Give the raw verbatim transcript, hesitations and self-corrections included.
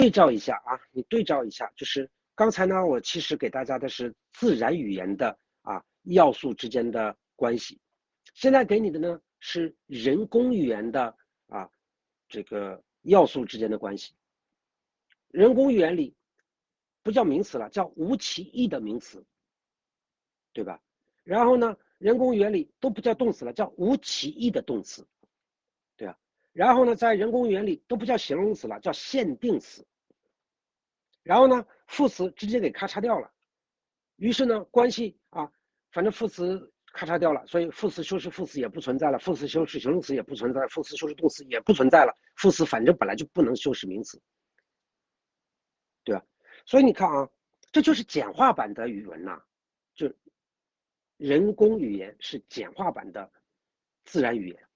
对照一下啊，你对照一下，就是刚才呢，我其实给大家的是自然语言的啊要素之间的关系，现在给你的呢是人工语言的啊这个要素之间的关系。人工语言里不叫名词了，叫无其义的名词，对吧？然后呢，人工语言里都不叫动词了，叫无其义的动词，对吧？然后呢，在人工语言里都不叫形容词了，叫限定词。然后呢，副词直接给咔嚓掉了，于是呢，关系啊，反正副词咔嚓掉了，所以副词修饰副词也不存在了，副词修饰形容词也不存在，副词修饰动词也不存在了，副词反正本来就不能修饰名词，对吧？所以你看啊，这就是简化版的语文呐、啊，就人工语言是简化版的自然语言。